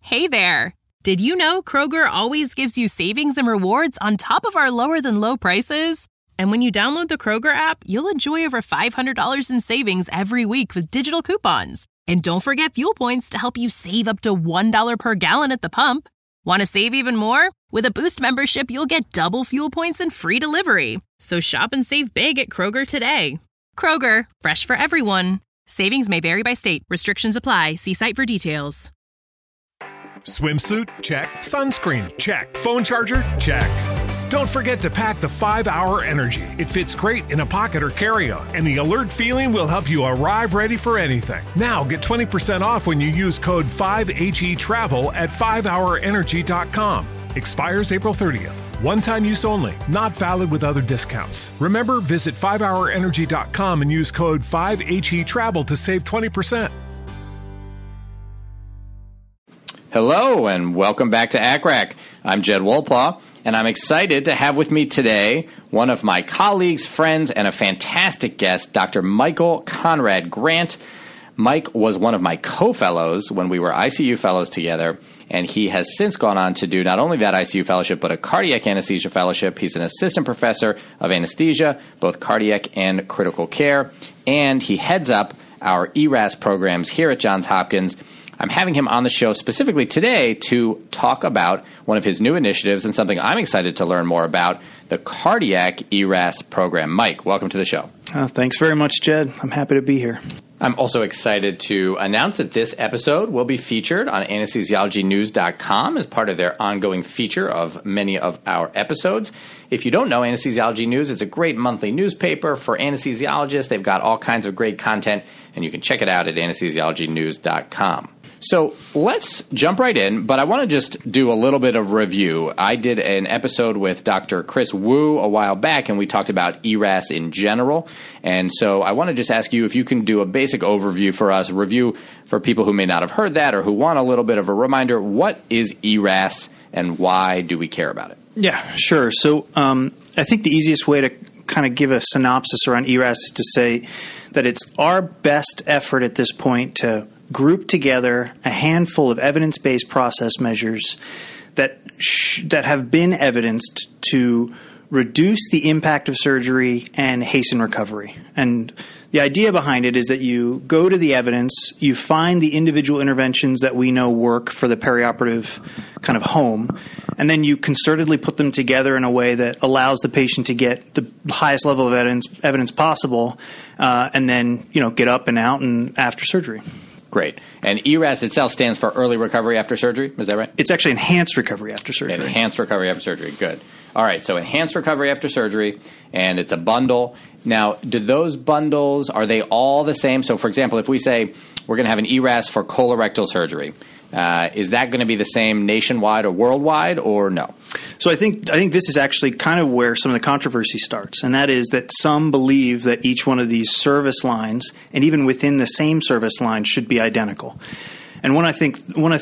Hey there! Did you know Kroger always gives you savings and rewards on top of our lower-than-low prices? And when you download the Kroger app, you'll enjoy over $500 in savings every week with digital coupons. And don't forget fuel points to help you save up to $1 per gallon at the pump. Want to save even more? With a Boost membership, you'll get double fuel points and free delivery. So shop and save big at Kroger today. Kroger, fresh for everyone. Savings may vary by state. Restrictions apply. See site for details. Swimsuit? Check. Sunscreen? Check. Phone charger? Check. Don't forget to pack the 5-Hour Energy. It fits great in a pocket or carry-on, and the alert feeling will help you arrive ready for anything. Now get 20% off when you use code 5HETRAVEL at 5hourenergy.com. Expires April 30th. One-time use only. Not valid with other discounts. Remember, visit 5hourenergy.com and use code 5HETRAVEL to save 20%. Hello, and welcome back to ACCRAC. I'm Jed Wolpaw, and I'm excited to have with me today one of my colleagues, friends, and a fantastic guest, Dr. Michael Conrad Grant. Mike was one of my co-fellows when we were ICU fellows together, and he has since gone on to do not only that ICU fellowship, but a cardiac anesthesia fellowship. He's an assistant professor of anesthesia, both cardiac and critical care, and he heads up our ERAS programs here at Johns Hopkins. I'm having him on the show specifically today to talk about one of his new initiatives and something I'm excited to learn more about, the cardiac ERAS program. Mike, welcome to the show. Thanks very much, Jed. I'm happy to be here. I'm also excited to announce that this episode will be featured on anesthesiologynews.com as part of their ongoing feature of many of our episodes. If you don't know Anesthesiology News, it's a great monthly newspaper for anesthesiologists. They've got all kinds of great content, and you can check it out at anesthesiologynews.com. So let's jump right in, but I want to just do a little bit of review. I did an episode with Dr. Chris Wu a while back, and we talked about ERAS in general. And so I want to just ask you if you can do a basic overview for us, review for people who may not have heard that or who want a little bit of a reminder. What is ERAS, and why do we care about it? Yeah, sure. So I think the easiest way to kind of give a synopsis around ERAS is to say that it's our best effort at this point to group together a handful of evidence-based process measures that have been evidenced to reduce the impact of surgery and hasten recovery. And the idea behind it is that you go to the evidence, you find the individual interventions that we know work for the perioperative kind of home, and then you concertedly put them together in a way that allows the patient to get the highest level of evidence possible, and then get up and out and after surgery. Great. And ERAS itself stands for Early Recovery After Surgery. Is that right? It's actually Enhanced Recovery After Surgery. Enhanced Recovery After Surgery. Good. All right. So Enhanced Recovery After Surgery, and it's a bundle. Now, do those bundles, are they all the same? So, for example, if we say we're going to have an ERAS for colorectal surgery, is that going to be the same nationwide or worldwide, or no? So I think this is actually kind of where some of the controversy starts, and that is that some believe that each one of these service lines, and even within the same service line, should be identical. And what I think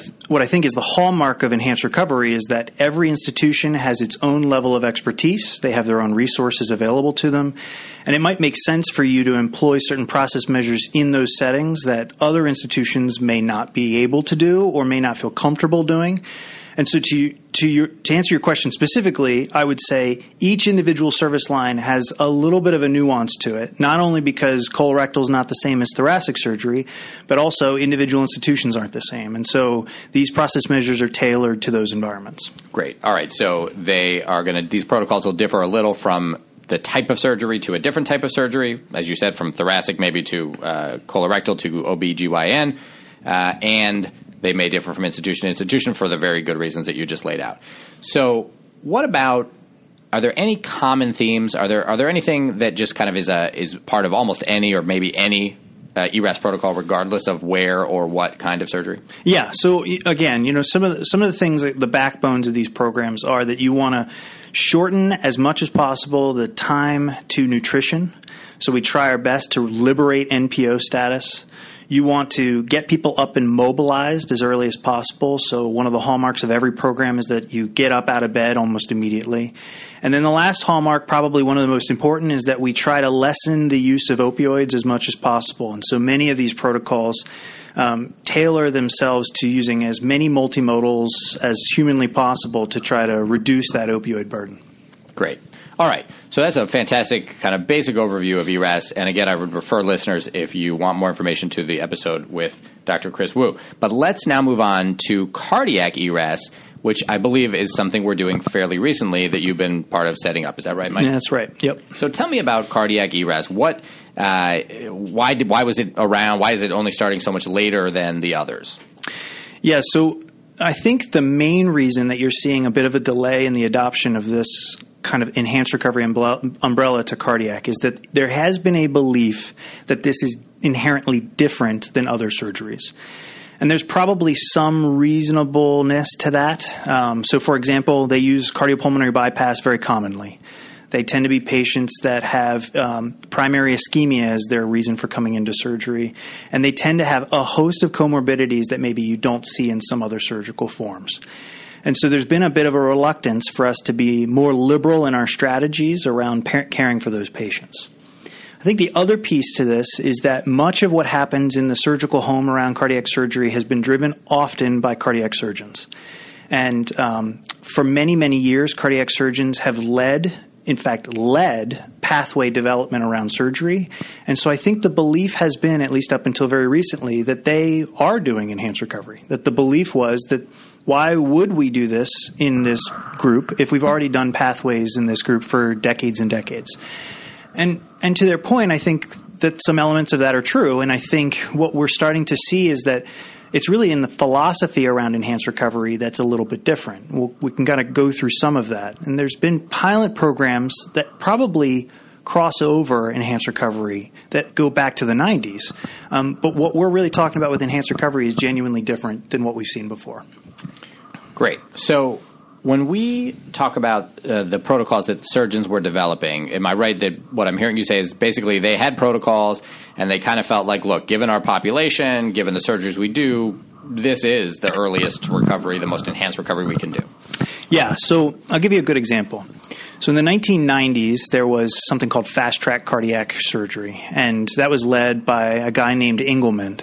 is the hallmark of enhanced recovery is that every institution has its own level of expertise. They have their own resources available to them. And it might make sense for you to employ certain process measures in those settings that other institutions may not be able to do or may not feel comfortable doing. And so to answer your question specifically, I would say each individual service line has a little bit of a nuance to it, not only because colorectal is not the same as thoracic surgery, but also individual institutions aren't the same. And so these process measures are tailored to those environments. Great. All right. So these protocols will differ a little from the type of surgery to a different type of surgery, as you said, from thoracic maybe to colorectal to OB/GYN, and they may differ from institution to institution for the very good reasons that you just laid out. So what about, are there any common themes? Are there anything that just kind of is part of almost any or maybe any ERAS protocol, regardless of where or what kind of surgery? Yeah. So again, some of the things, the backbones of these programs are that you want to shorten as much as possible the time to nutrition. So we try our best to liberate NPO status. You want to get people up and mobilized as early as possible. So one of the hallmarks of every program is that you get up out of bed almost immediately. And then the last hallmark, probably one of the most important, is that we try to lessen the use of opioids as much as possible. And so many of these protocols tailor themselves to using as many multimodals as humanly possible to try to reduce that opioid burden. Great. All right. So that's a fantastic kind of basic overview of ERAS. And again, I would refer listeners, if you want more information, to the episode with Dr. Chris Wu. But let's now move on to cardiac ERAS, which I believe is something we're doing fairly recently that you've been part of setting up. Is that right, Mike? Yeah, that's right. Yep. So tell me about cardiac ERAS. Why was it around? Why is it only starting so much later than the others? Yeah, so I think the main reason that you're seeing a bit of a delay in the adoption of this kind of enhanced recovery umbrella to cardiac is that there has been a belief that this is inherently different than other surgeries. And there's probably some reasonableness to that. So, for example, they use cardiopulmonary bypass very commonly. They tend to be patients that have primary ischemia as their reason for coming into surgery. And they tend to have a host of comorbidities that maybe you don't see in some other surgical forms. And so there's been a bit of a reluctance for us to be more liberal in our strategies around caring for those patients. I think the other piece to this is that much of what happens in the surgical home around cardiac surgery has been driven often by cardiac surgeons. And for many, many years, cardiac surgeons have led pathway development around surgery. And so I think the belief has been, at least up until very recently, that they are doing enhanced recovery. That the belief was that why would we do this in this group if we've already done pathways in this group for decades and decades? And to their point, I think that some elements of that are true. And I think what we're starting to see is that it's really in the philosophy around enhanced recovery that's a little bit different. We can kind of go through some of that. And there's been pilot programs that probably cross over enhanced recovery that go back to the 90s. But what we're really talking about with enhanced recovery is genuinely different than what we've seen before. Great. So when we talk about the protocols that surgeons were developing, am I right that what I'm hearing you say is basically they had protocols and they kind of felt like, look, given our population, given the surgeries we do, this is the earliest recovery, the most enhanced recovery we can do? Yeah. So I'll give you a good example. So in the 1990s, there was something called fast-track cardiac surgery, and that was led by a guy named Engelmann.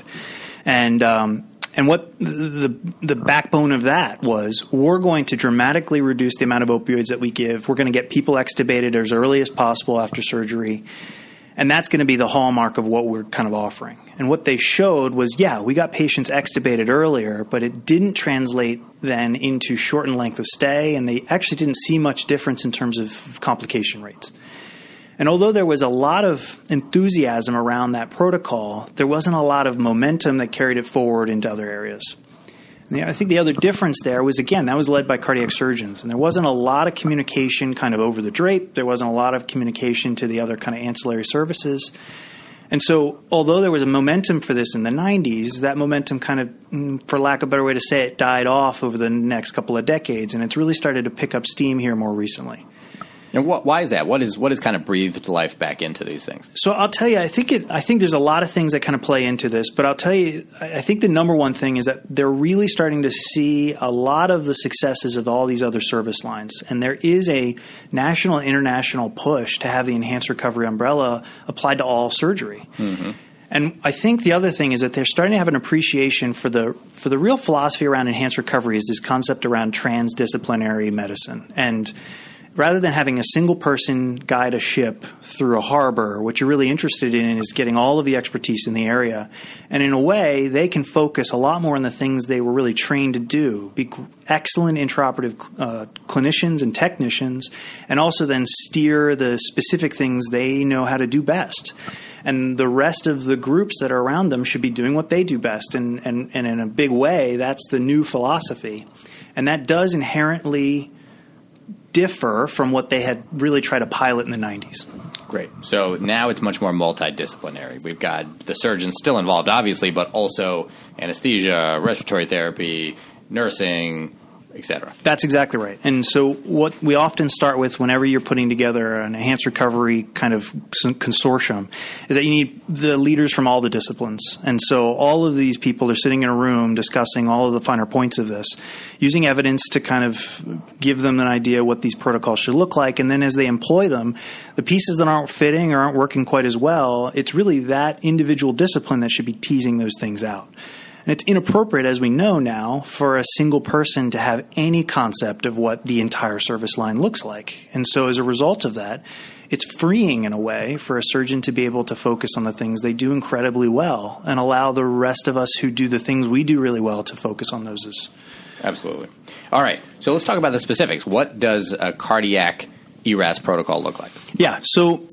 And what the backbone of that was, we're going to dramatically reduce the amount of opioids that we give. We're going to get people extubated as early as possible after surgery. And that's going to be the hallmark of what we're kind of offering. And what they showed was, yeah, we got patients extubated earlier, but it didn't translate then into shortened length of stay, and they actually didn't see much difference in terms of complication rates. And although there was a lot of enthusiasm around that protocol, there wasn't a lot of momentum that carried it forward into other areas. And I think the other difference there was, again, that was led by cardiac surgeons. And there wasn't a lot of communication kind of over the drape. There wasn't a lot of communication to the other kind of ancillary services. And so although there was a momentum for this in the 90s, that momentum kind of, for lack of a better way to say it, died off over the next couple of decades. And it's really started to pick up steam here more recently. And why is that? What is kind of breathed life back into these things? So I'll tell you, I think there's a lot of things that kind of play into this, but I'll tell you, I think the number one thing is that they're really starting to see a lot of the successes of all these other service lines. And there is a national and international push to have the enhanced recovery umbrella applied to all surgery. Mm-hmm. And I think the other thing is that they're starting to have an appreciation for the real philosophy around enhanced recovery is this concept around transdisciplinary medicine. And rather than having a single person guide a ship through a harbor, what you're really interested in is getting all of the expertise in the area. And in a way, they can focus a lot more on the things they were really trained to do, be excellent intraoperative clinicians and technicians, and also then steer the specific things they know how to do best. And the rest of the groups that are around them should be doing what they do best. And in a big way, that's the new philosophy. And that does inherently differ from what they had really tried to pilot in the 90s. Great. So now it's much more multidisciplinary. We've got the surgeons still involved, obviously, but also anesthesia, respiratory therapy, nursing, etc. That's exactly right. And so what we often start with whenever you're putting together an enhanced recovery kind of consortium is that you need the leaders from all the disciplines. And so all of these people are sitting in a room discussing all of the finer points of this, using evidence to kind of give them an idea what these protocols should look like. And then as they employ them, the pieces that aren't fitting or aren't working quite as well, it's really that individual discipline that should be teasing those things out. And it's inappropriate, as we know now, for a single person to have any concept of what the entire service line looks like. And so as a result of that, it's freeing in a way for a surgeon to be able to focus on the things they do incredibly well and allow the rest of us who do the things we do really well to focus on those as. Absolutely. All right. So let's talk about the specifics. What does a cardiac ERAS protocol look like? Yeah. So,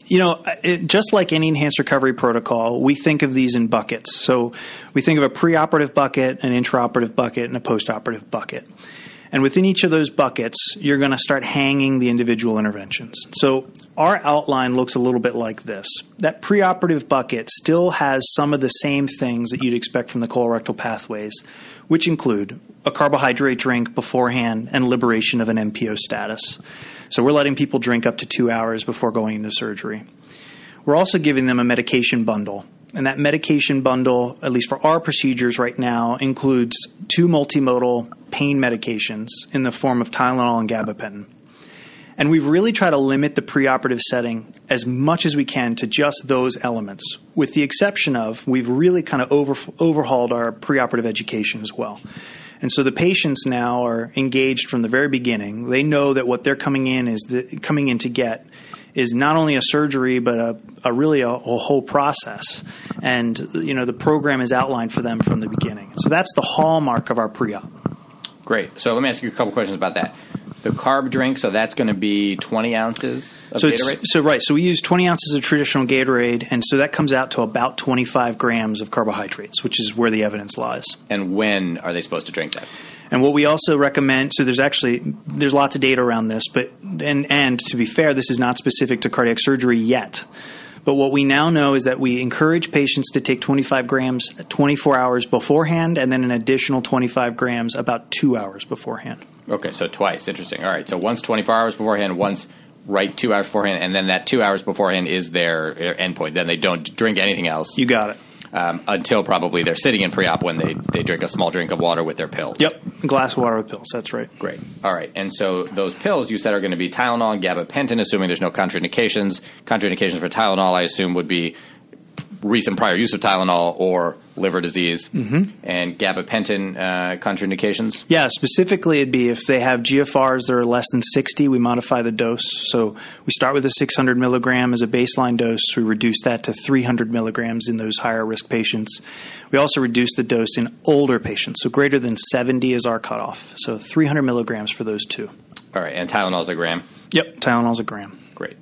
just like any enhanced recovery protocol, we think of these in buckets. So we think of a preoperative bucket, an intraoperative bucket, and a postoperative bucket. And within each of those buckets, you're going to start hanging the individual interventions. So our outline looks a little bit like this. That preoperative bucket still has some of the same things that you'd expect from the colorectal pathways, which include a carbohydrate drink beforehand and liberation of an MPO status. So we're letting people drink up to 2 hours before going into surgery. We're also giving them a medication bundle. And that medication bundle, at least for our procedures right now, includes 2 multimodal pain medications in the form of Tylenol and gabapentin. And we've really tried to limit the preoperative setting as much as we can to just those elements, with the exception of we've really kind of overhauled our preoperative education as well. And so the patients now are engaged from the very beginning. They know that what they're coming in to get is not only a surgery, but a really whole process. And, the program is outlined for them from the beginning. So that's the hallmark of our pre-op. Great. So let me ask you a couple questions about that. The carb drink, so that's going to be 20 ounces of Gatorade? So we use 20 ounces of traditional Gatorade, and so that comes out to about 25 grams of carbohydrates, which is where the evidence lies. And when are they supposed to drink that? And what we also recommend, so there's lots of data around this, but and to be fair, this is not specific to cardiac surgery yet. But what we now know is that we encourage patients to take 25 grams 24 hours beforehand and then an additional 25 grams about 2 hours beforehand. Okay, so twice. Interesting. All right, so once 24 hours beforehand, once 2 hours beforehand, and then that 2 hours beforehand is their endpoint. Then they don't drink anything else. You got it. Until probably they're sitting in pre-op when they drink a small drink of water with their pills. Yep, a glass of water with pills. That's right. Great. All right. And so those pills you said are going to be Tylenol and gabapentin, assuming there's no contraindications. Contraindications for Tylenol, I assume, would be recent prior use of Tylenol or liver disease. Mm-hmm. And gabapentin contraindications? Yeah, specifically it'd be if they have GFRs that are less than 60, we modify the dose. So we start with a 600 milligram as a baseline dose. We reduce that to 300 milligrams in those higher risk patients. We also reduce the dose in older patients. So greater than 70 is our cutoff. So 300 milligrams for those two. All right. And Tylenol's a gram? Yep, Tylenol's a gram. Great.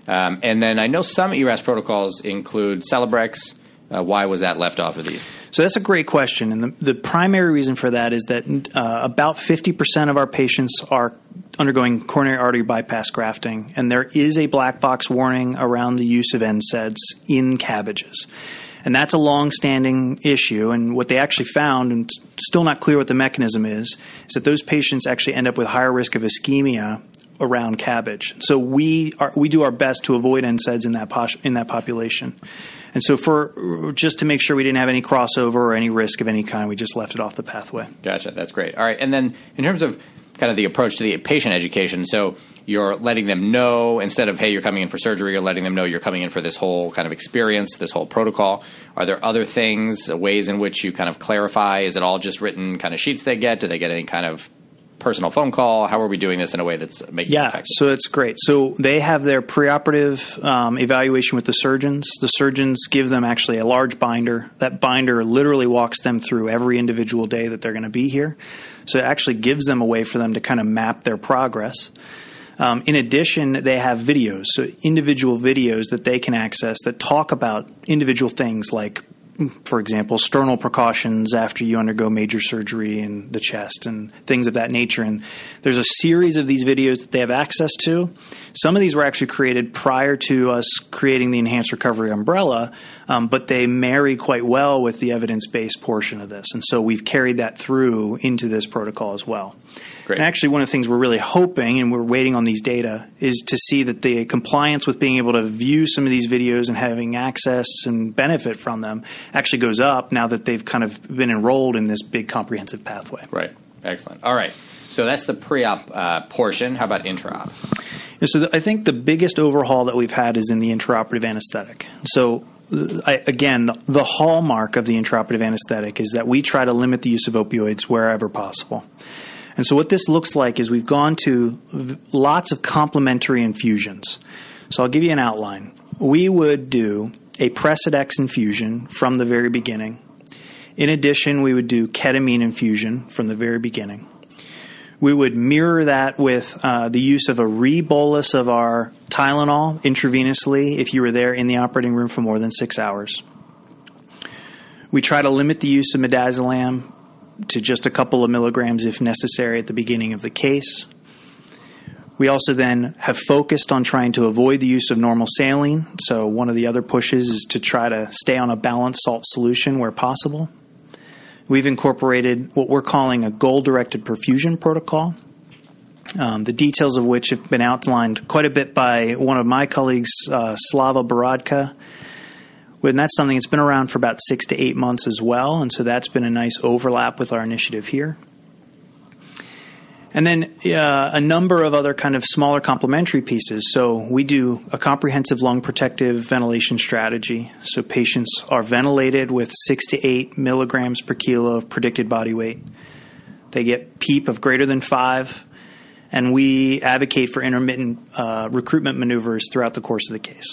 And then I know some ERAS protocols include Celebrex. Why was that left off of these? So that's a great question. And the primary reason for that is that about 50% of our patients are undergoing coronary artery bypass grafting, and there is a black box warning around the use of NSAIDs in CABGs. And that's a long-standing issue. And what they actually found, and still not clear what the mechanism is that those patients actually end up with higher risk of ischemia around CABG. So we do our best to avoid NSAIDs in that population. And so just to make sure we didn't have any crossover or any risk of any kind, we just left it off the pathway. Gotcha. That's great. All right. And then in terms of kind of the approach to the patient education, so you're letting them know, instead of, hey, you're coming in for surgery, you're letting them know you're coming in for this whole kind of experience, this whole protocol. Are there other things, ways in which you kind of clarify? Is it all just written kind of sheets they get? Do they get any kind of personal phone call? How are we doing this in a way that's making it effective? So it's great. So they have their preoperative evaluation with the surgeons. The surgeons give them actually a large binder. That binder literally walks them through every individual day that they're going to be here. So it actually gives them a way for them to kind of map their progress. In addition, they have videos, so individual videos that they can access that talk about individual things like for example, sternal precautions after you undergo major surgery in the chest and things of that nature. And there's a series of these videos that they have access to. Some of these were actually created prior to us creating the Enhanced Recovery umbrella, but they marry quite well with the evidence-based portion of this. And so we've carried that through into this protocol as well. Great. And actually, one of the things we're really hoping, and we're waiting on these data, is to see that the compliance with being able to view some of these videos and having access and benefit from them actually goes up now that they've kind of been enrolled in this big comprehensive pathway. Right. Excellent. All right. So that's the pre-op portion. How about intra-op? So I think the biggest overhaul that we've had is in the intraoperative anesthetic. So again, the hallmark of the intraoperative anesthetic is that we try to limit the use of opioids wherever possible. And so what this looks like is we've gone to lots of complementary infusions. So I'll give you an outline. We would do a Precedex infusion from the very beginning. In addition, we would do ketamine infusion from the very beginning. We would mirror that with the use of a rebolus of our Tylenol intravenously if you were there in the operating room for more than 6 hours. We try to limit the use of midazolam to just a couple of milligrams if necessary at the beginning of the case. We also then have focused on trying to avoid the use of normal saline. So one of the other pushes is to try to stay on a balanced salt solution where possible. We've incorporated what we're calling a goal-directed perfusion protocol, the details of which have been outlined quite a bit by one of my colleagues, Slava Borodka. And that's something that's been around for about 6 to 8 months as well, and so that's been a nice overlap with our initiative here. And then a number of other kind of smaller complementary pieces. So we do a comprehensive lung protective ventilation strategy. So patients are ventilated with 6 to 8 milligrams per kilo of predicted body weight. They get PEEP of greater than 5, and we advocate for intermittent recruitment maneuvers throughout the course of the case.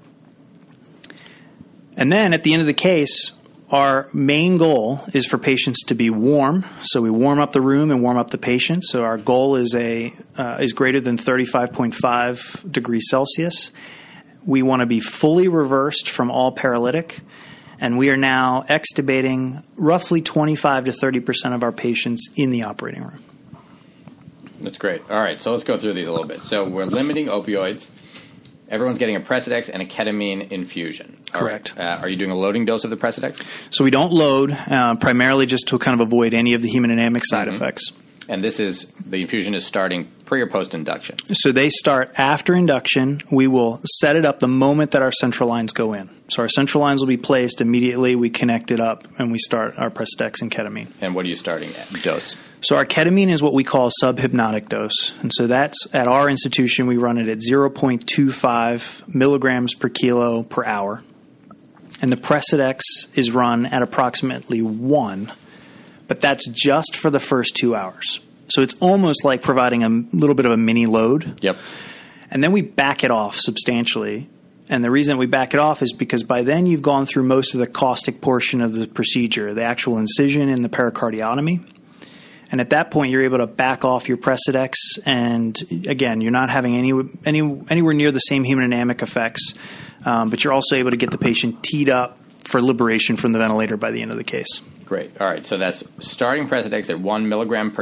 And then at the end of the case, our main goal is for patients to be warm. So we warm up the room and warm up the patient. So our goal is greater than 35.5 degrees Celsius. We want to be fully reversed from all paralytic. And we are now extubating roughly 25 to 30% of our patients in the operating room. That's great. All right, so let's go through these a little bit. So we're limiting opioids. Everyone's getting a Precedex and a ketamine infusion. Correct. Right. Are you doing a loading dose of the Precedex? So we don't load, primarily just to kind of avoid any of the hemodynamic side effects. And the infusion is starting pre or post induction? So they start after induction. We will set it up the moment that our central lines go in. So our central lines will be placed immediately. We connect it up and we start our Precedex and ketamine. And what are you starting at? Dose? So our ketamine is what we call subhypnotic dose. And so that's at our institution, we run it at 0.25 milligrams per kilo per hour. And the Precedex is run at approximately 1, but that's just for the first 2 hours. So it's almost like providing a little bit of a mini load. Yep. And then we back it off substantially. And the reason we back it off is because by then you've gone through most of the caustic portion of the procedure, the actual incision and the pericardiotomy. And at that point, you're able to back off your Precedex, and again, you're not having anywhere near the same hemodynamic effects, but you're also able to get the patient teed up for liberation from the ventilator by the end of the case. Great. All right. So that's starting Precedex at 1 microgram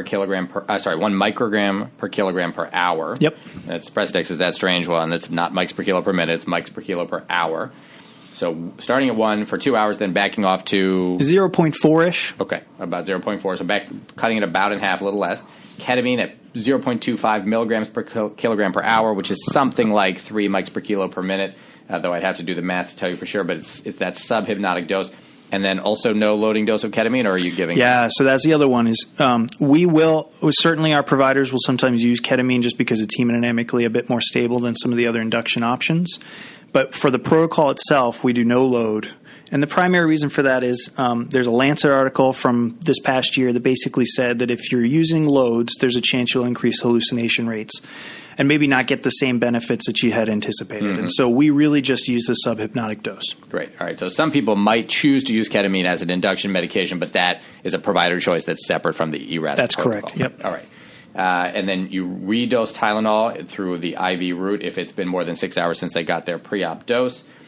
per kilogram per hour. Yep. That's Precedex is that strange one. That's not mics per kilo per minute. It's mics per kilo per hour. So starting at 1 for 2 hours, then backing off to 0.4-ish. Okay, about 0.4. So cutting it about in half, a little less. Ketamine at 0.25 milligrams per kilogram per hour, which is something like 3 mics per kilo per minute. Though I'd have to do the math to tell you for sure, but it's that subhypnotic dose. And then also no loading dose of ketamine, or are you giving? Yeah, so that's the other one is certainly our providers will sometimes use ketamine just because it's hemodynamically a bit more stable than some of the other induction options. But for the protocol itself, we do no load. And the primary reason for that is there's a Lancet article from this past year that basically said that if you're using loads, there's a chance you'll increase hallucination rates and maybe not get the same benefits that you had anticipated. And so we really just use the subhypnotic dose. Great. All right. So some people might choose to use ketamine as an induction medication, but that is a provider choice that's separate from the ERAS That's protocol. Correct. Yep. All right. And then you redose Tylenol through the IV route if it's been more than 6 hours since they got their pre-op dose.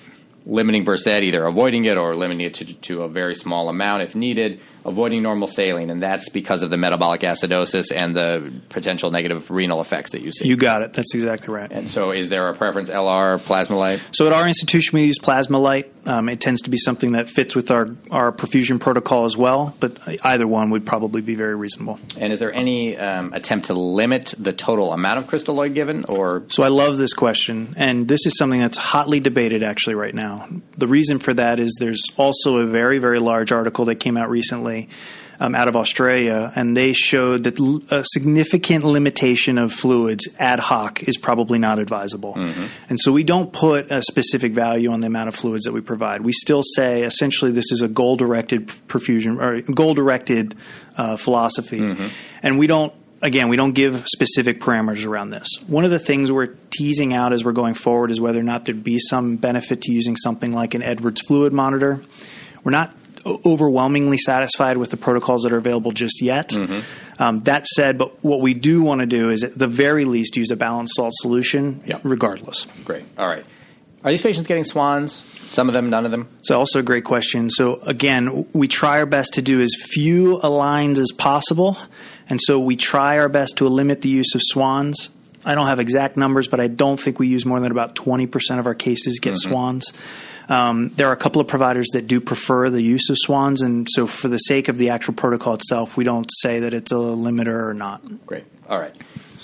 limiting Versed, either avoiding it or limiting it to a very small amount if needed, avoiding normal saline, and that's because of the metabolic acidosis and the potential negative renal effects that you see. You got it. That's exactly right. And so is there a preference, LR, Plasma Light? So at our institution, we use Plasma Light. It tends to be something that fits with our perfusion protocol as well, but either one would probably be very reasonable. And is there any attempt to limit the total amount of crystalloid given? So I love this question, and this is something that's hotly debated actually right now. The reason for that is there's also a very, very large article that came out recently out of Australia, and they showed that a significant limitation of fluids ad hoc is probably not advisable. Mm-hmm. And so we don't put a specific value on the amount of fluids that we provide. We still say essentially this is a goal-directed perfusion or goal-directed philosophy, mm-hmm. and we don't give specific parameters around this. One of the things we're teasing out as we're going forward is whether or not there'd be some benefit to using something like an Edwards fluid monitor. We're not overwhelmingly satisfied with the protocols that are available just yet. Mm-hmm. That said, but what we do want to do is at the very least use a balanced salt solution regardless. Great. All right. Are these patients getting swans? Some of them, none of them? It's also a great question. So again, we try our best to do as few aligns as possible. And so we try our best to limit the use of swans. I don't have exact numbers, but I don't think we use more than about 20% of our cases get mm-hmm. swans. There are a couple of providers that do prefer the use of swans, and so for the sake of the actual protocol itself, we don't say that it's a limiter or not. Great. All right.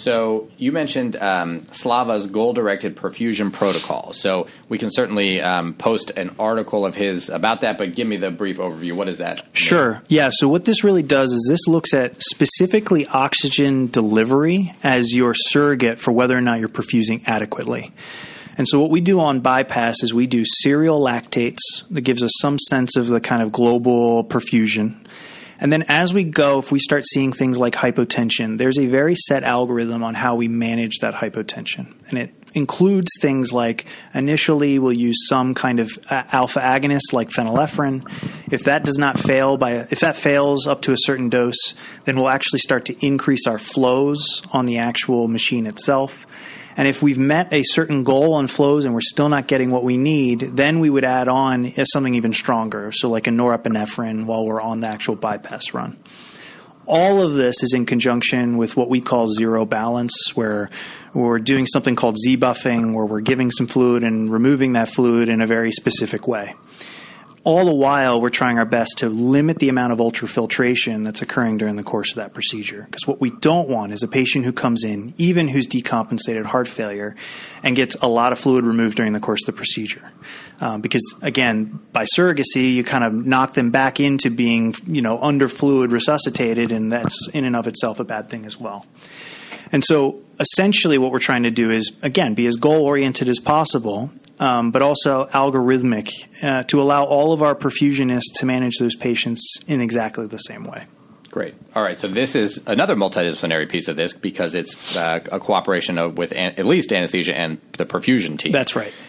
So you mentioned Slava's goal-directed perfusion protocol. So we can certainly post an article of his about that, but give me the brief overview. What is that? Sure. Yeah. So what this really does is this looks at specifically oxygen delivery as your surrogate for whether or not you're perfusing adequately. And so what we do on bypass is we do serial lactates that gives us some sense of the kind of global perfusion. And then as we go, if we start seeing things like hypotension, there's a very set algorithm on how we manage that hypotension. And it includes things like initially we'll use some kind of alpha agonist like phenylephrine. If that does not fail if that fails up to a certain dose, then we'll actually start to increase our flows on the actual machine itself. And if we've met a certain goal on flows and we're still not getting what we need, then we would add on something even stronger, so like a norepinephrine while we're on the actual bypass run. All of this is in conjunction with what we call zero balance, where we're doing something called Z-buffing, where we're giving some fluid and removing that fluid in a very specific way. All the while, we're trying our best to limit the amount of ultrafiltration that's occurring during the course of that procedure. Because what we don't want is a patient who comes in, even who's decompensated heart failure, and gets a lot of fluid removed during the course of the procedure. Because, again, by surrogacy, you kind of knock them back into being, under fluid resuscitated, and that's in and of itself a bad thing as well. And so essentially what we're trying to do is, again, be as goal-oriented as possible, but also algorithmic to allow all of our perfusionists to manage those patients in exactly the same way. Great. All right. So this is another multidisciplinary piece of this because it's a cooperation with at least anesthesia and the perfusion team. That's right.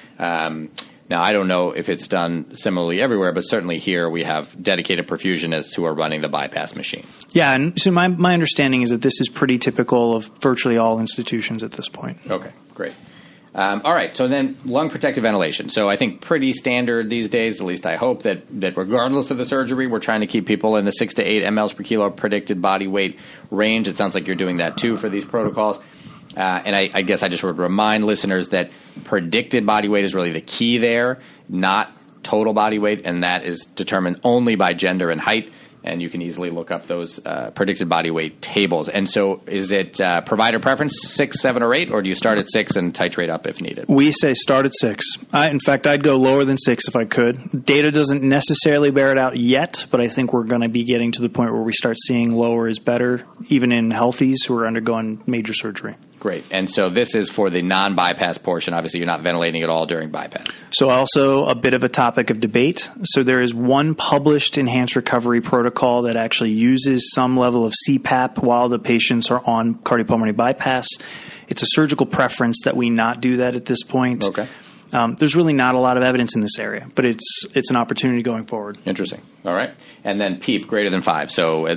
Now, I don't know if it's done similarly everywhere, but certainly here we have dedicated perfusionists who are running the bypass machine. Yeah, and so my understanding is that this is pretty typical of virtually all institutions at this point. Okay, great. All right, so then lung protective ventilation. So I think pretty standard these days, at least I hope, that regardless of the surgery, we're trying to keep people in the 6 to 8 mLs per kilo predicted body weight range. It sounds like you're doing that too for these protocols. And I guess I just would remind listeners that predicted body weight is really the key there, not total body weight, and that is determined only by gender and height. And you can easily look up those predicted body weight tables. And so is it provider preference 6, 7, or 8, or do you start at 6 and titrate up if needed? We say start at 6. In fact, I'd go lower than 6 if I could. Data doesn't necessarily bear it out yet, but I think we're going to be getting to the point where we start seeing lower is better, even in healthies who are undergoing major surgery. Great. And so this is for the non-bypass portion. Obviously, you're not ventilating at all during bypass. So also a bit of a topic of debate. So there is one published enhanced recovery protocol that actually uses some level of CPAP while the patients are on cardiopulmonary bypass. It's a surgical preference that we not do that at this point. Okay. There's really not a lot of evidence in this area, but it's an opportunity going forward. Interesting. All right. And then PEEP greater than 5. So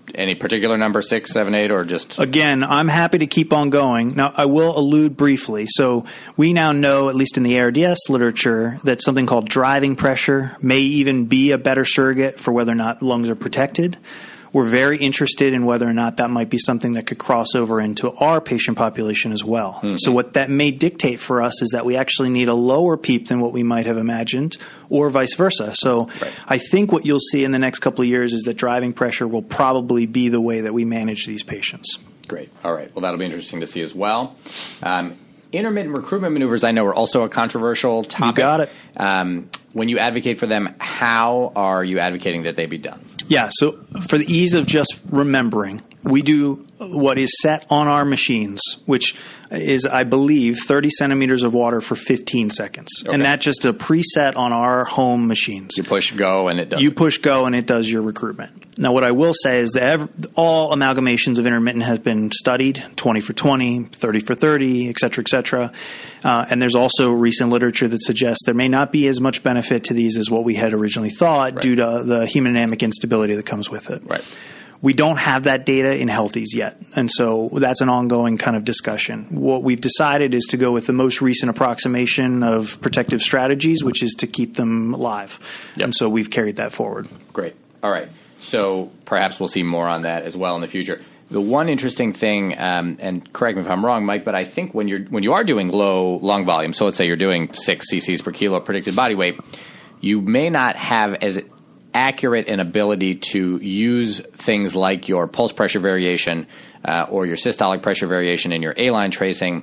any particular number, 6, 7, 8, or just? Again, I'm happy to keep on going. Now, I will allude briefly. So we now know, at least in the ARDS literature, that something called driving pressure may even be a better surrogate for whether or not lungs are protected. We're very interested in whether or not that might be something that could cross over into our patient population as well. Mm-hmm. So what that may dictate for us is that we actually need a lower PEEP than what we might have imagined, or vice versa. So right. I think what you'll see in the next couple of years is that driving pressure will probably be the way that we manage these patients. Great. All right. Well, that'll be interesting to see as well. Intermittent recruitment maneuvers, I know, are also a controversial topic. You got it. When you advocate for them, how are you advocating that they be done? Yeah, so for the ease of just remembering, we do what is set on our machines, which is, I believe, 30 centimeters of water for 15 seconds. Okay. And that's just a preset on our home machines. You push go and it does. You push go and it does your recruitment. Now, what I will say is that all amalgamations of intermittent has been studied, 20 for 20, 30 for 30, et cetera, et cetera. And there's also recent literature that suggests there may not be as much benefit to these as what we had originally thought right. due to the hemodynamic instability that comes with it. Right. We don't have that data in healthies yet, and so that's an ongoing kind of discussion. What we've decided is to go with the most recent approximation of protective strategies, which is to keep them alive. Yep. And so we've carried that forward. Great. All right. So perhaps we'll see more on that as well in the future. The one interesting thing, and correct me if I'm wrong, Mike, but I think when you are doing low lung volume, so let's say you're doing 6 cc's per kilo predicted body weight, you may not have as accurate an ability to use things like your pulse pressure variation or your systolic pressure variation in your A-line tracing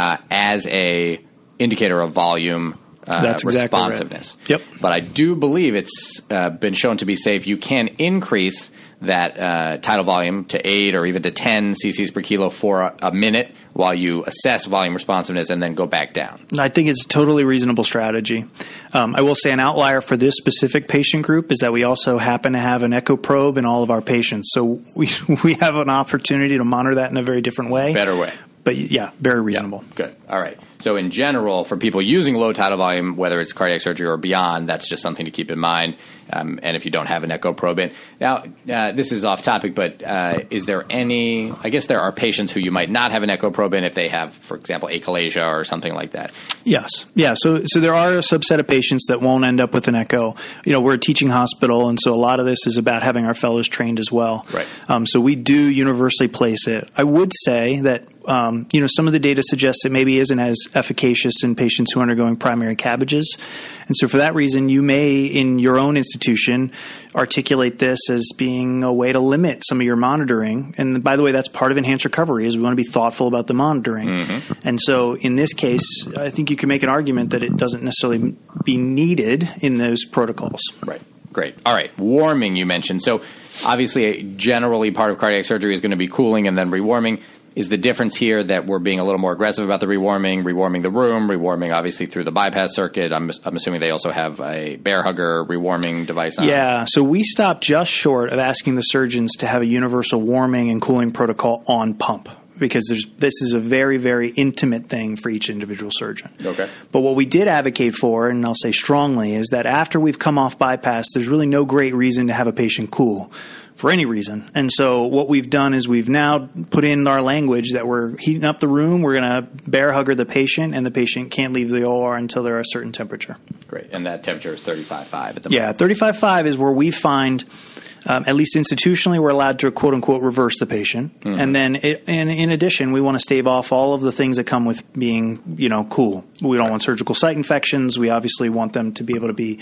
as a indicator of volume That's responsiveness. Exactly right. Yep. But I do believe it's been shown to be safe. You can increase that tidal volume to 8 or even to 10 cc's per kilo for a minute while you assess volume responsiveness and then go back down. I think it's a totally reasonable strategy. I will say an outlier for this specific patient group is that we also happen to have an echo probe in all of our patients. So we have an opportunity to monitor that in a very different way. Better way. But yeah, very reasonable. Yeah, good. All right. So in general, for people using low tidal volume, whether it's cardiac surgery or beyond, that's just something to keep in mind. And if you don't have an echo probe in. Now, this is off topic, but is there any – I guess there are patients who you might not have an echo probe in if they have, for example, achalasia or something like that. Yes. Yeah. So there are a subset of patients that won't end up with an echo. You know, we're a teaching hospital, and so a lot of this is about having our fellows trained as well. Right. So we do universally place it. I would say that some of the data suggests it maybe isn't as efficacious in patients who are undergoing primary CABGs. And so for that reason, you may, in your own institution, articulate this as being a way to limit some of your monitoring. And by the way, that's part of enhanced recovery, is we want to be thoughtful about the monitoring. Mm-hmm. And so in this case, I think you can make an argument that it doesn't necessarily be needed in those protocols. Right. Great. All right. Warming, you mentioned. So obviously, generally part of cardiac surgery is going to be cooling and then rewarming. Is the difference here that we're being a little more aggressive about the rewarming the room, rewarming obviously through the bypass circuit? I'm assuming they also have a bear hugger rewarming device on. Yeah, so we stopped just short of asking the surgeons to have a universal warming and cooling protocol on pump, because this is a very, very intimate thing for each individual surgeon. Okay. But what we did advocate for, and I'll say strongly, is that after we've come off bypass, there's really no great reason to have a patient cool for any reason. And so what we've done is we've now put in our language that we're heating up the room, we're going to bear hugger the patient, and the patient can't leave the OR until they're a certain temperature. Great. And that temperature is 35.5 at the moment. Yeah, 35.5 is where we find, at least institutionally, we're allowed to quote-unquote reverse the patient. Mm-hmm. And then in addition, we want to stave off all of the things that come with being, cool. We don't want surgical site infections. We obviously want them to be able to be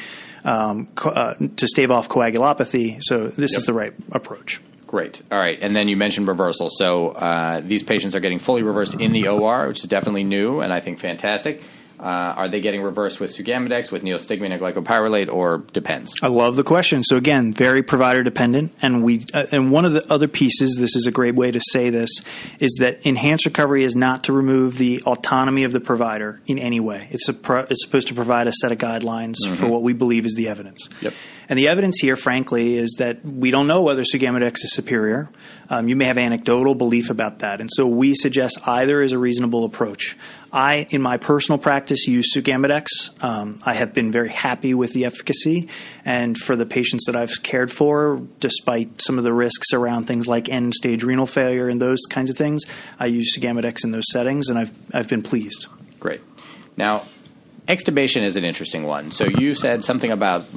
to stave off coagulopathy. So this is the right approach. Great. All right. And then you mentioned reversal. So these patients are getting fully reversed in the OR, which is definitely new and I think fantastic. Are they getting reversed with sugammadex, with neostigmine and glycopyrrolate, or depends? I love the question. So again, very provider dependent, and and one of the other pieces, this is a great way to say this, is that enhanced recovery is not to remove the autonomy of the provider in any way. It's supposed to provide a set of guidelines for what we believe is the evidence. Yep. And the evidence here, frankly, is that we don't know whether Sugammadex is superior. You may have anecdotal belief about that. And so we suggest either is a reasonable approach. I, in my personal practice, use Sugammadex. I have been very happy with the efficacy. And for the patients that I've cared for, despite some of the risks around things like end-stage renal failure and those kinds of things, I use Sugammadex in those settings, and I've been pleased. Great. Now, extubation is an interesting one. So you said something about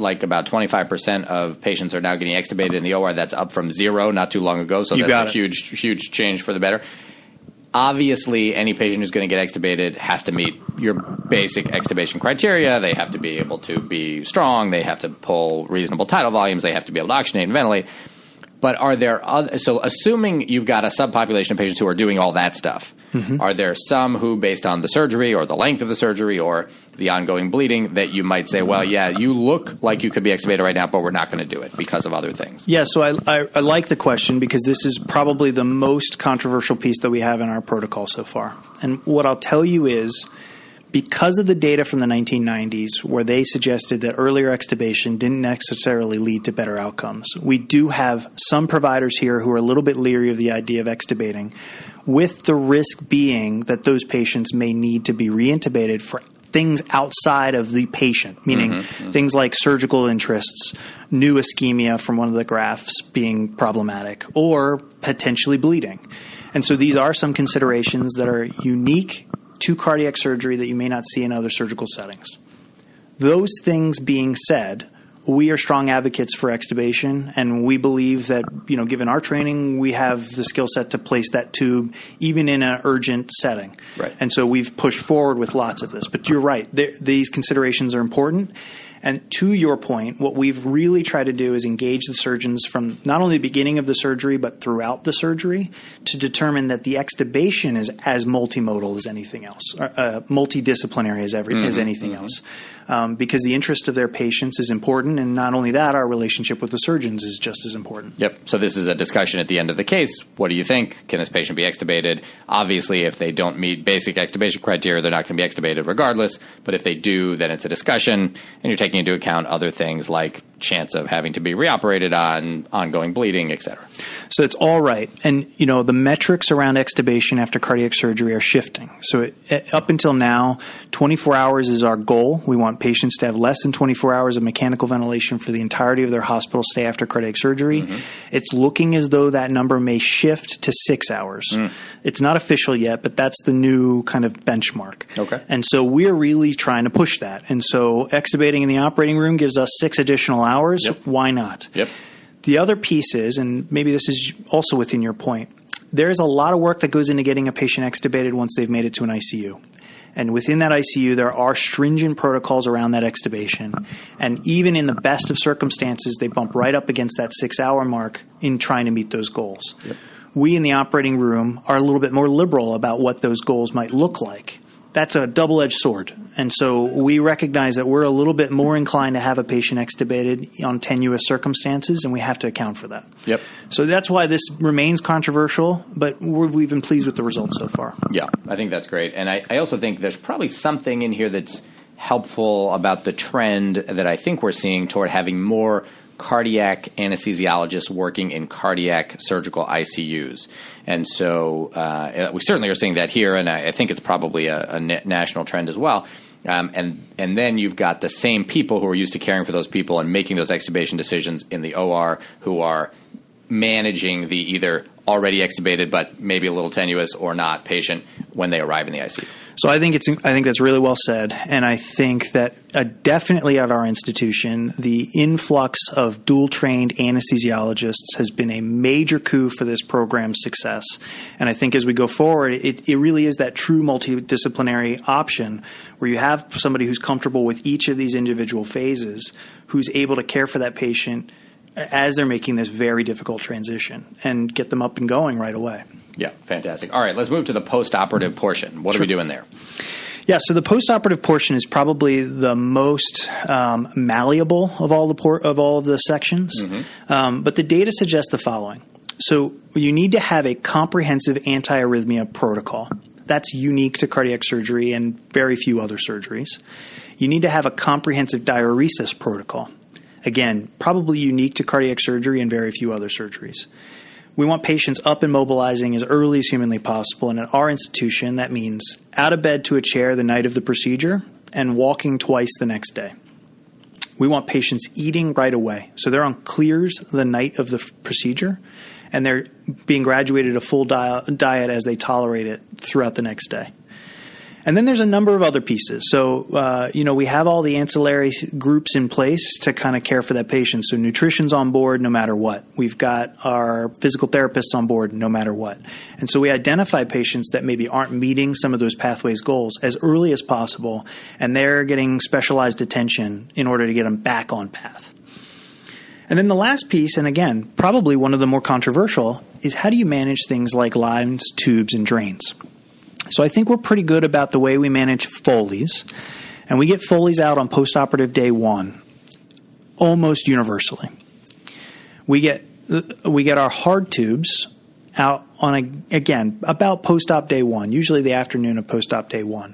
25% of patients are now getting extubated in the OR. That's up from 0 not too long ago. So that's a huge change for the better. Obviously, any patient who's going to get extubated has to meet your basic extubation criteria. They have to be able to be strong. They have to pull reasonable tidal volumes. They have to be able to oxygenate and ventilate. But are there so assuming you've got a subpopulation of patients who are doing all that stuff, are there some who, based on the surgery or the length of the surgery or the ongoing bleeding, that you might say, well, yeah, you look like you could be extubated right now, but we're not going to do it because of other things? Yeah, so I like the question because this is probably the most controversial piece that we have in our protocol so far. And what I'll tell you is, because of the data from the 1990s where they suggested that earlier extubation didn't necessarily lead to better outcomes, we do have some providers here who are a little bit leery of the idea of extubating, with the risk being that those patients may need to be reintubated for things outside of the patient, meaning things like surgical interests, new ischemia from one of the grafts being problematic, or potentially bleeding. And so these are some considerations that are unique to cardiac surgery that you may not see in other surgical settings. Those things being said, we are strong advocates for extubation, and we believe that, given our training, we have the skill set to place that tube even in an urgent setting. Right. And so we've pushed forward with lots of this. But you're right. These considerations are important. And to your point, what we've really tried to do is engage the surgeons from not only the beginning of the surgery, but throughout the surgery to determine that the extubation is as multimodal as anything else, multidisciplinary as anything else. Because the interest of their patients is important, and not only that, our relationship with the surgeons is just as important. Yep. So this is a discussion at the end of the case. What do you think? Can this patient be extubated? Obviously, if they don't meet basic extubation criteria, they're not going to be extubated regardless. But if they do, then it's a discussion, and you're taking into account other things like chance of having to be reoperated on, ongoing bleeding, et cetera. So it's all right. And, the metrics around extubation after cardiac surgery are shifting. So up until now, 24 hours is our goal. We want patients to have less than 24 hours of mechanical ventilation for the entirety of their hospital stay after cardiac surgery. It's looking as though that number may shift to 6 hours. It's not official yet, but that's the new kind of benchmark. Okay. And so we're really trying to push that. And so extubating in the operating room gives us 6 additional hours. Yep. Why not? Yep. The other piece is, and maybe this is also within your point, there is a lot of work that goes into getting a patient extubated once they've made it to an ICU. And within that ICU, there are stringent protocols around that extubation. And even in the best of circumstances, they bump right up against that 6-hour mark in trying to meet those goals. Yep. We in the operating room are a little bit more liberal about what those goals might look like. That's a double-edged sword. And so we recognize that we're a little bit more inclined to have a patient extubated on tenuous circumstances, and we have to account for that. Yep. So that's why this remains controversial, but we've been pleased with the results so far. Yeah, I think that's great. And I also think there's probably something in here that's helpful about the trend that I think we're seeing toward having more cardiac anesthesiologists working in cardiac surgical ICUs. And so we certainly are seeing that here, and I think it's probably a national trend as well. And then you've got the same people who are used to caring for those people and making those extubation decisions in the OR who are managing the either already extubated but maybe a little tenuous or not patient when they arrive in the ICU. So I think that's really well said, and I think that definitely at our institution, the influx of dual-trained anesthesiologists has been a major coup for this program's success. And I think as we go forward, it really is that true multidisciplinary option where you have somebody who's comfortable with each of these individual phases, who's able to care for that patient as they're making this very difficult transition and get them up and going right away. Yeah, fantastic. All right, let's move to the post-operative portion. What are we doing there? Yeah, so the post-operative portion is probably the most malleable of all of the sections. But the data suggests the following. So you need to have a comprehensive antiarrhythmia protocol. That's unique to cardiac surgery and very few other surgeries. You need to have a comprehensive diuresis protocol. Again, probably unique to cardiac surgery and very few other surgeries. We want patients up and mobilizing as early as humanly possible, and at our institution, that means out of bed to a chair the night of the procedure and walking twice the next day. We want patients eating right away. So they're on clears the night of the procedure, and they're being graduated a full diet as they tolerate it throughout the next day. And then there's a number of other pieces. So, we have all the ancillary groups in place to kind of care for that patient. So nutrition's on board no matter what. We've got our physical therapists on board no matter what. And so we identify patients that maybe aren't meeting some of those pathways goals as early as possible, and they're getting specialized attention in order to get them back on path. And then the last piece, and again, probably one of the more controversial, is how do you manage things like lines, tubes, and drains? So I think we're pretty good about the way we manage Foley's, and we get Foley's out on postoperative day 1 almost universally. We get our hard tubes out on, about post-op day 1, usually the afternoon of post-op day 1.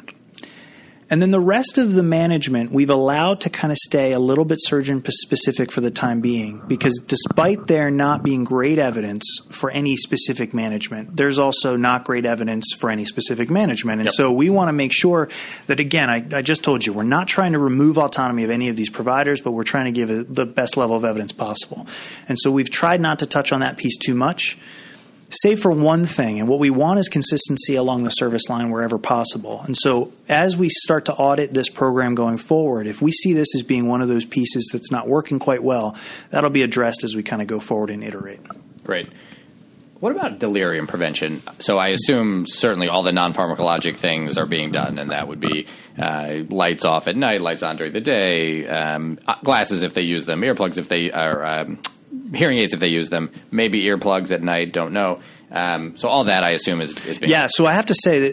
And then the rest of the management we've allowed to kind of stay a little bit surgeon-specific for the time being, because despite there not being great evidence for any specific management, there's also not great evidence for any specific management. And so we want to make sure that, again, I just told you, we're not trying to remove autonomy of any of these providers, but we're trying to give it the best level of evidence possible. And so we've tried not to touch on that piece too much, save for one thing, and what we want is consistency along the service line wherever possible. And so as we start to audit this program going forward, if we see this as being one of those pieces that's not working quite well, that'll be addressed as we kind of go forward and iterate. Great. What about delirium prevention? So I assume certainly all the non-pharmacologic things are being done, and that would be lights off at night, lights on during the day, glasses if they use them, earplugs if they are hearing aids if they use them, maybe earplugs at night, don't know. So all that I assume is being done. So I have to say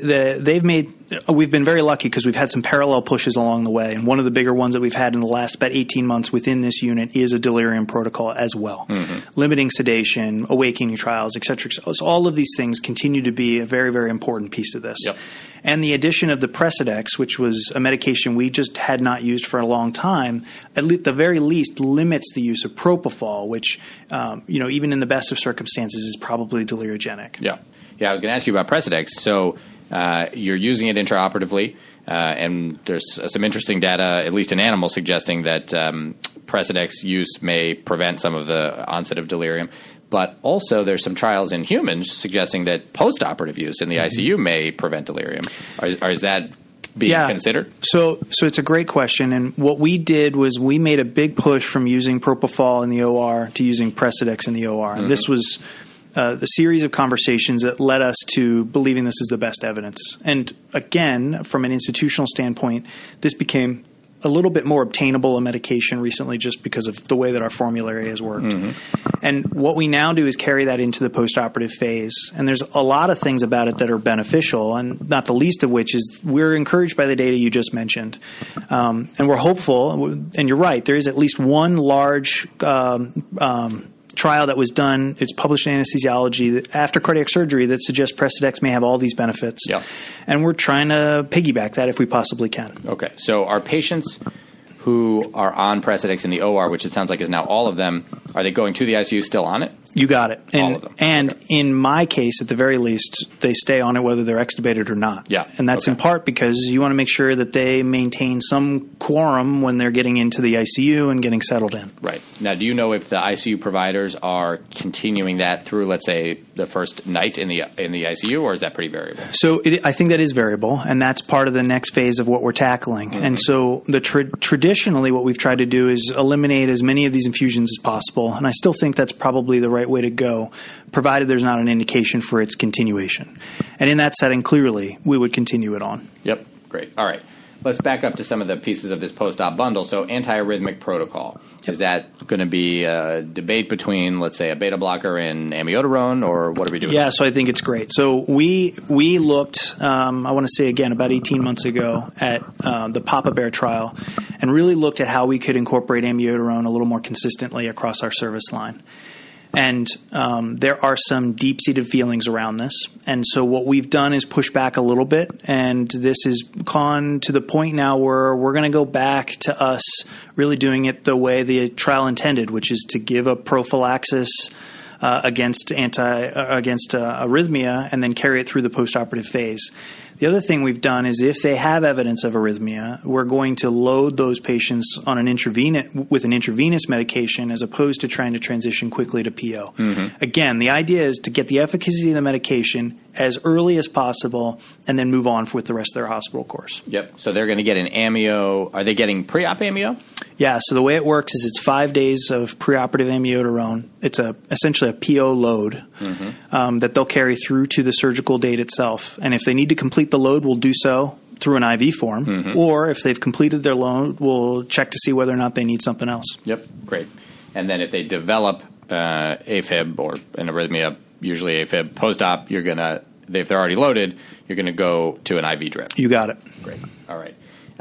that we've been very lucky because we've had some parallel pushes along the way. And one of the bigger ones that we've had in the last about 18 months within this unit is a delirium protocol as well. Mm-hmm. Limiting sedation, awakening trials, et cetera. So all of these things continue to be a very, very important piece of this. Yep. And the addition of the Precedex, which was a medication we just had not used for a long time, at the very least limits the use of propofol, which, even in the best of circumstances is probably deliriogenic. Yeah. I was going to ask you about Precedex. So you're using it intraoperatively, and there's some interesting data, at least in animals, suggesting that Precedex use may prevent some of the onset of delirium. But also there's some trials in humans suggesting that postoperative use in the ICU may prevent delirium. Is that being considered? So it's a great question. And what we did was we made a big push from using propofol in the OR to using Precedex in the OR. And this was the series of conversations that led us to believing this is the best evidence. And again, from an institutional standpoint, this became a little bit more obtainable a medication recently just because of the way that our formulary has worked. Mm-hmm. And what we now do is carry that into the postoperative phase. And there's a lot of things about it that are beneficial, and not the least of which is we're encouraged by the data you just mentioned. And we're hopeful, and you're right, there is at least one large trial that was done, it's published in Anesthesiology after cardiac surgery that suggests Precedex may have all these benefits. Yeah. And we're trying to piggyback that if we possibly can. Okay. So are patients who are on Precedex in the OR, which it sounds like is now all of them, are they going to the ICU still on it? You got it. All of them. And in my case, at the very least, they stay on it whether they're extubated or not. Yeah. And that's in part because you want to make sure that they maintain some quorum when they're getting into the ICU and getting settled in. Right. Now, do you know if the ICU providers are continuing that through, let's say, the first night in the ICU, or is that pretty variable? So I think that is variable, and that's part of the next phase of what we're tackling. Mm-hmm. And so traditionally what we've tried to do is eliminate as many of these infusions as possible, and I still think that's probably the right way to go, provided there's not an indication for its continuation. And in that setting, clearly, we would continue it on. Yep. Great. All right. Let's back up to some of the pieces of this post-op bundle. So antiarrhythmic protocol. Is that going to be a debate between, let's say, a beta blocker and amiodarone, or what are we doing? Yeah, so I think it's great. So we looked, I want to say again, about 18 months ago at the Papa Bear trial and really looked at how we could incorporate amiodarone a little more consistently across our service line. And there are some deep-seated feelings around this. And so what we've done is push back a little bit. And this has gone to the point now where we're going to go back to us really doing it the way the trial intended, which is to give a prophylaxis against arrhythmia and then carry it through the postoperative phase. The other thing we've done is if they have evidence of arrhythmia, we're going to load those patients on an intravenous medication as opposed to trying to transition quickly to PO. Again, the idea is to get the efficacy of the medication as early as possible and then move on with the rest of their hospital course. Yep. So they're going to get an amio. Are they getting pre-op amio? Yeah. So the way it works is it's 5 days of preoperative amiodarone. It's essentially a PO load that they'll carry through to the surgical date itself. And if they need to complete the load, we'll do so through an IV form. Or if they've completed their load, we'll check to see whether or not they need something else. Yep. Great. And then if they develop AFib or an arrhythmia, usually AFib post-op, if they're already loaded, you're going to go to an IV drip. You got it. Great. All right.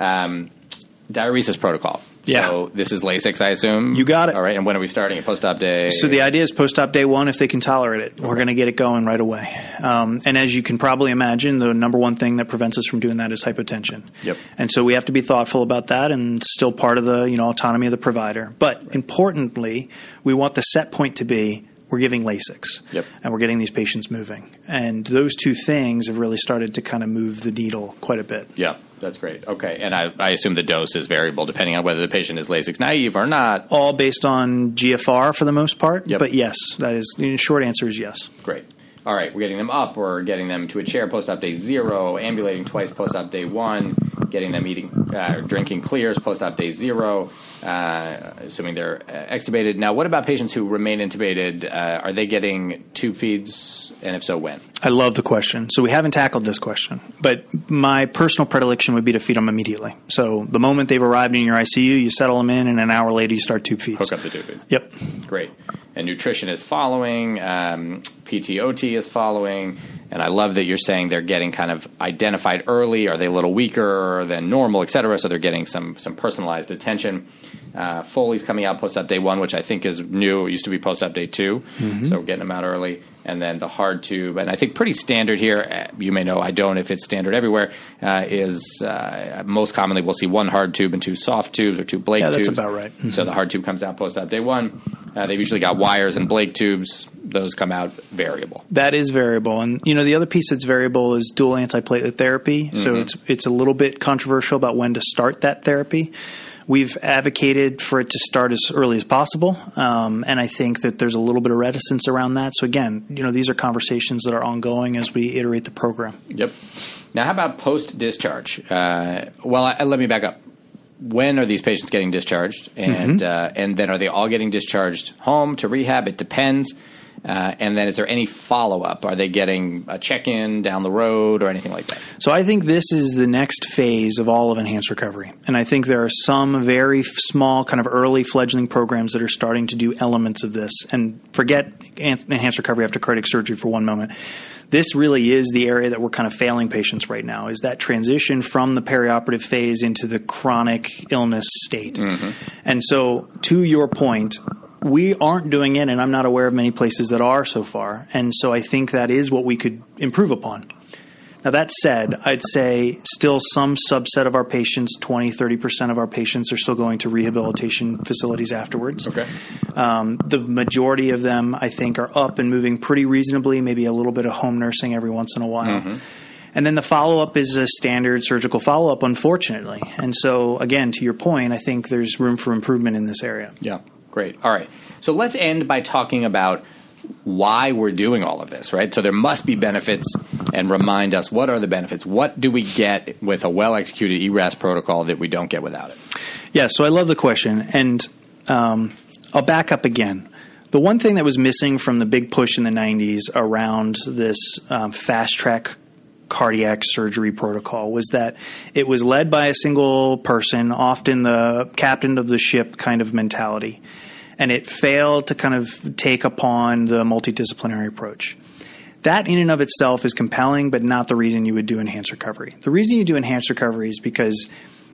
Diuresis protocol. Yeah. So this is Lasix, I assume? You got it. All right. And when are we starting? At post-op day? So the idea is post-op day 1, if they can tolerate it. Okay. We're going to get it going right away. And as you can probably imagine, the number one thing that prevents us from doing that is hypotension. Yep. And so we have to be thoughtful about that and still part of the autonomy of the provider. But importantly, we want the set point to be we're giving Lasix. Yep. And we're getting these patients moving. And those two things have really started to kind of move the needle quite a bit. Yeah. That's great. Okay. And I assume the dose is variable depending on whether the patient is Lasix naive or not. All based on GFR for the most part. Yep. But yes, that is the short answer is yes. Great. All right. We're getting them up. We're getting them to a chair post-op day 0, ambulating twice post-op day 1, getting them drinking clears post-op day 0, assuming they're extubated. Now, what about patients who remain intubated? Are they getting tube feeds? And if so, when? I love the question. So we haven't tackled this question, but my personal predilection would be to feed them immediately. So the moment they've arrived in your ICU, you settle them in, and an hour later you start tube feeds. Hook up the tube feeds. Yep. Great. And nutrition is following, PTOT is following, and I love that you're saying they're getting kind of identified early. Are they a little weaker than normal, et cetera? So they're getting some personalized attention. Foley's coming out post-op day 1, which I think is new. It used to be post-op day 2, so we're getting them out early. And then the hard tube, and I think pretty standard here, you may know, I don't if it's standard everywhere, is most commonly we'll see 1 hard tube and 2 soft tubes or 2 Blake tubes. Yeah, that's about right. So the hard tube comes out post-op day 1. They've usually got wires and Blake tubes. Those come out variable. That is variable. And, the other piece that's variable is dual antiplatelet therapy. So it's a little bit controversial about when to start that therapy. We've advocated for it to start as early as possible, and I think that there's a little bit of reticence around that. So again, these are conversations that are ongoing as we iterate the program. Yep. Now, how about post-discharge? Let me back up. When are these patients getting discharged, and then are they all getting discharged home to rehab? It depends. And then is there any follow-up? Are they getting a check-in down the road or anything like that? So I think this is the next phase of all of enhanced recovery. And I think there are some very small kind of early fledgling programs that are starting to do elements of this. And forget enhanced recovery after cardiac surgery for one moment. This really is the area that we're kind of failing patients right now, is that transition from the perioperative phase into the chronic illness state. And so to your point, we aren't doing it, and I'm not aware of many places that are so far. And so I think that is what we could improve upon. Now, that said, I'd say still some subset of our patients, 20, 30% of our patients, are still going to rehabilitation facilities afterwards. Okay. The majority of them, I think, are up and moving pretty reasonably, maybe a little bit of home nursing every once in a while. And then the follow-up is a standard surgical follow-up, unfortunately. And so, again, to your point, I think there's room for improvement in this area. Yeah. Great. All right. So let's end by talking about why we're doing all of this, right? So there must be benefits, and remind us, what are the benefits? What do we get with a well-executed ERAS protocol that we don't get without it? Yeah, so I love the question, and I'll back up again. The one thing that was missing from the big push in the 90s around this fast-track cardiac surgery protocol was that it was led by a single person, often the captain of the ship kind of mentality, and it failed to kind of take upon the multidisciplinary approach. That in and of itself is compelling, but not the reason you would do enhanced recovery. The reason you do enhanced recovery is because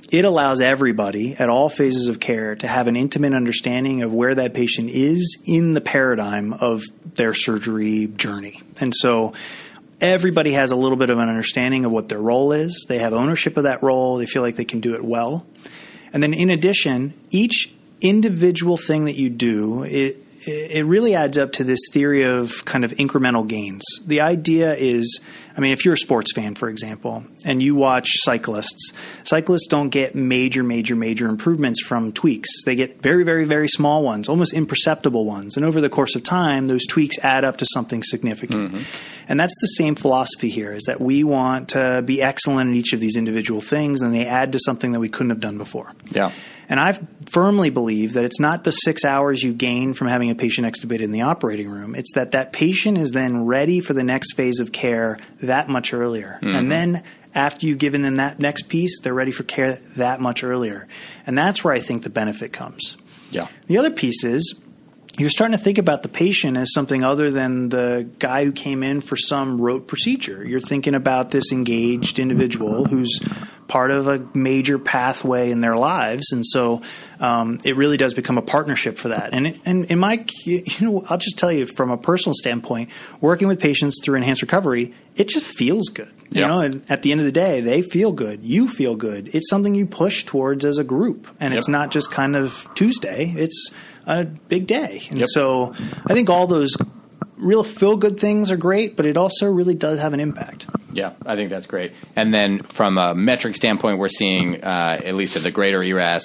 it allows everybody at all phases of care to have an intimate understanding of where that patient is in the paradigm of their surgery journey. And so everybody has a little bit of an understanding of what their role is. They have ownership of that role. They feel like they can do it well. And then in addition, each individual thing that you do, it really adds up to this theory of kind of incremental gains. The idea is, I mean, if you're a sports fan, for example, and you watch cyclists don't get major improvements from tweaks. They get very, very, very small ones, almost imperceptible ones. And over the course of time, those tweaks add up to something significant. Mm-hmm. And that's the same philosophy here, is that we want to be excellent in each of these individual things, and they add to something that we couldn't have done before. Yeah. And I firmly believe that it's not the 6 hours you gain from having a patient extubated in the operating room. It's that patient is then ready for the next phase of care that much earlier. Mm-hmm. And then after you've given them that next piece, they're ready for care that much earlier. And that's where I think the benefit comes. Yeah. The other piece is you're starting to think about the patient as something other than the guy who came in for some rote procedure. You're thinking about this engaged individual who's part of a major pathway in their lives. And so it really does become a partnership for that. And in my, I'll just tell you from a personal standpoint, working with patients through enhanced recovery, it just feels good. You know, and at the end of the day, they feel good. You feel good. It's something you push towards as a group. And it's not just kind of Tuesday. It's a big day. And so I think all those real feel-good things are great, but it also really does have an impact. Yeah, I think that's great. And then from a metric standpoint, we're seeing, at least at the greater ERAS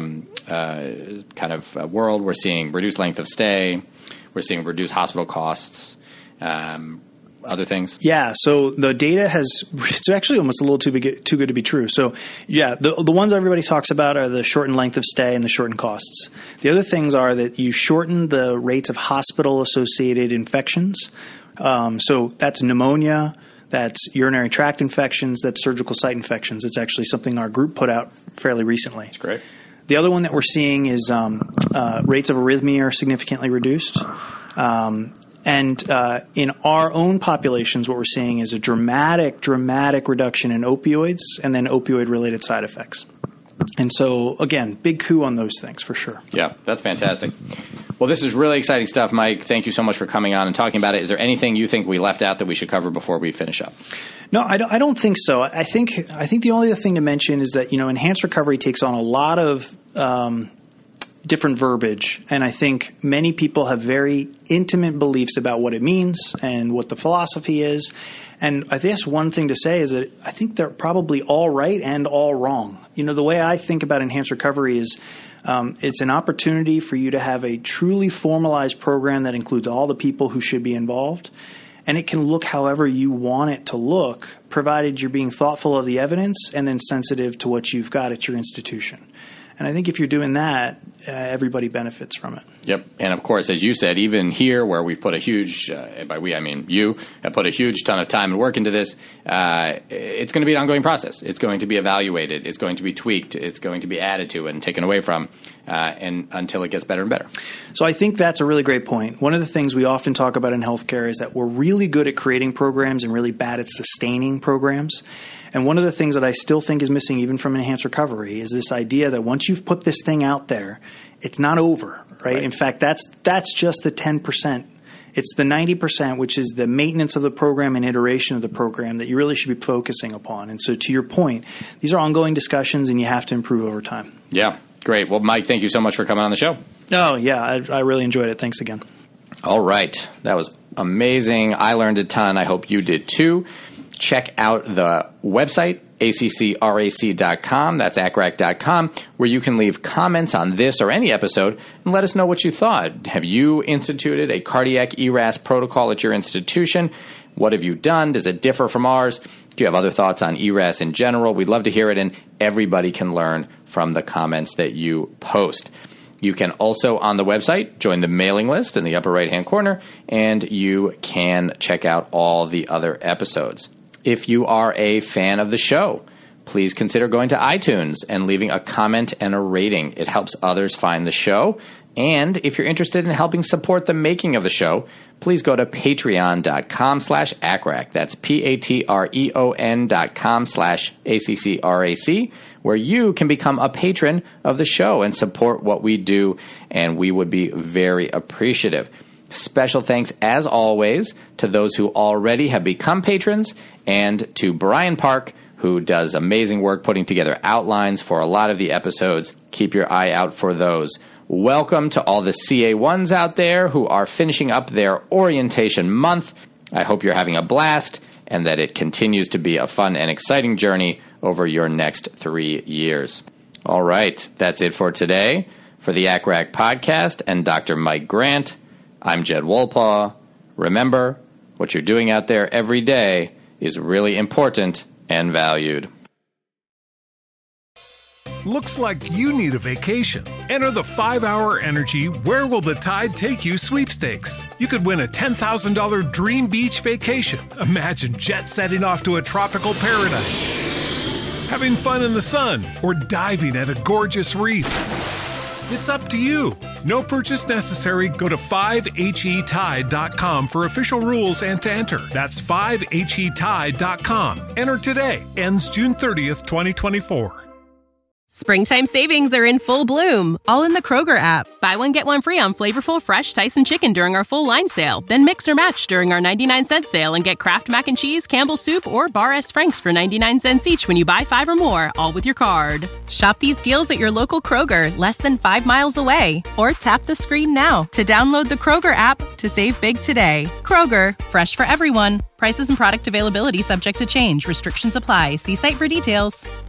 kind of world, we're seeing reduced length of stay. We're seeing reduced hospital costs. Other things? Yeah. So the data it's actually almost a little too good to be true. So yeah, the ones everybody talks about are the shortened length of stay and the shortened costs. The other things are that you shorten the rates of hospital-associated infections. So that's pneumonia, that's urinary tract infections, that's surgical site infections. It's actually something our group put out fairly recently. That's great. The other one that we're seeing is rates of arrhythmia are significantly reduced. And in our own populations, what we're seeing is a dramatic reduction in opioids and then opioid-related side effects. And so, again, big coup on those things for sure. Yeah, that's fantastic. Well, this is really exciting stuff, Mike. Thank you so much for coming on and talking about it. Is there anything you think we left out that we should cover before we finish up? No, I don't think so. I think the only other thing to mention is that, enhanced recovery takes on a lot of different verbiage, and I think many people have very intimate beliefs about what it means and what the philosophy is. And I guess one thing to say is that I think they're probably all right and all wrong. The way I think about enhanced recovery is it's an opportunity for you to have a truly formalized program that includes all the people who should be involved. And it can look however you want it to look, provided you're being thoughtful of the evidence and then sensitive to what you've got at your institution. And I think if you're doing that, everybody benefits from it. Yep. And, of course, as you said, even here where we've put a huge by we, I mean you, have put a huge ton of time and work into this, it's going to be an ongoing process. It's going to be evaluated. It's going to be tweaked. It's going to be added to and taken away from and until it gets better and better. So I think that's a really great point. One of the things we often talk about in healthcare is that we're really good at creating programs and really bad at sustaining programs. And one of the things that I still think is missing even from enhanced recovery is this idea that once you've put this thing out there, it's not over, right? In fact, that's just the 10%. It's the 90%, which is the maintenance of the program and iteration of the program that you really should be focusing upon. And so to your point, these are ongoing discussions and you have to improve over time. Yeah, great. Well, Mike, thank you so much for coming on the show. Oh, yeah, I really enjoyed it. Thanks again. All right. That was amazing. I learned a ton. I hope you did too. Check out the website, accrac.com. That's accrac.com, where you can leave comments on this or any episode and let us know what you thought. Have you instituted a cardiac ERAS protocol at your institution? What have you done? Does it differ from ours? Do you have other thoughts on ERAS in general? We'd love to hear it, and everybody can learn from the comments that you post. You can also, on the website, join the mailing list in the upper right-hand corner, and you can check out all the other episodes. If you are a fan of the show, please consider going to iTunes and leaving a comment and a rating. It helps others find the show. And if you're interested in helping support the making of the show, please go to patreon.com/ACCRAC. That's patreon.com/ACCRAC, where you can become a patron of the show and support what we do, and we would be very appreciative. Special thanks, as always, to those who already have become patrons, and to Brian Park, who does amazing work putting together outlines for a lot of the episodes. Keep your eye out for those. Welcome to all the CA1s out there who are finishing up their orientation month. I hope you're having a blast and that it continues to be a fun and exciting journey over your next 3 years. All right, that's it for today. For the ACCRAC podcast and Dr. Mike Grant, I'm Jed Wolpaw. Remember, what you're doing out there every day is really important and valued. Looks like you need a vacation. Enter the 5-Hour Energy Where Will the Tide Take You sweepstakes. You could win a $10,000 dream beach vacation. Imagine jet setting off to a tropical paradise, having fun in the sun, or diving at a gorgeous reef. It's up to you. No purchase necessary. Go to 5HETide.com for official rules and to enter. That's 5HETide.com. Enter today. Ends June 30th, 2024. Springtime savings are in full bloom, all in the Kroger app. Buy one, get one free on flavorful, fresh Tyson chicken during our full line sale. Then mix or match during our 99-cent sale and get Kraft Mac and Cheese, Campbell's Soup, or Bar S. Frank's for 99 cents each when you buy 5 or more, all with your card. Shop these deals at your local Kroger, less than 5 miles away. Or tap the screen now to download the Kroger app to save big today. Kroger, fresh for everyone. Prices and product availability subject to change. Restrictions apply. See site for details.